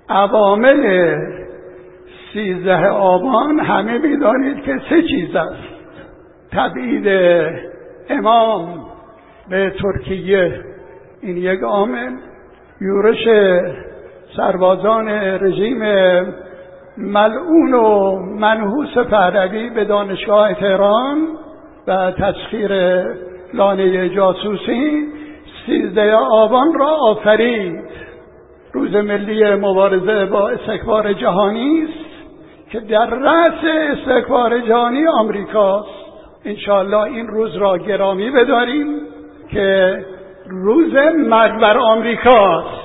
عوامل 13 آبان همه می‌دانید که 3 چیز است: تبعید امام به ترکیه، این یک عامل، یورش سربازان رژیم ملعون و منحوس پهلوی به دانشگاه تهران و تسخیر لانه جاسوسی 13 آبان را آفرید. روز ملی مبارزه با استکبار جهانی است که در رأس استکبار جهانی آمریکاست. انشاءالله این روز را گرامی بداریم که روز مرگ بر آمریکاست.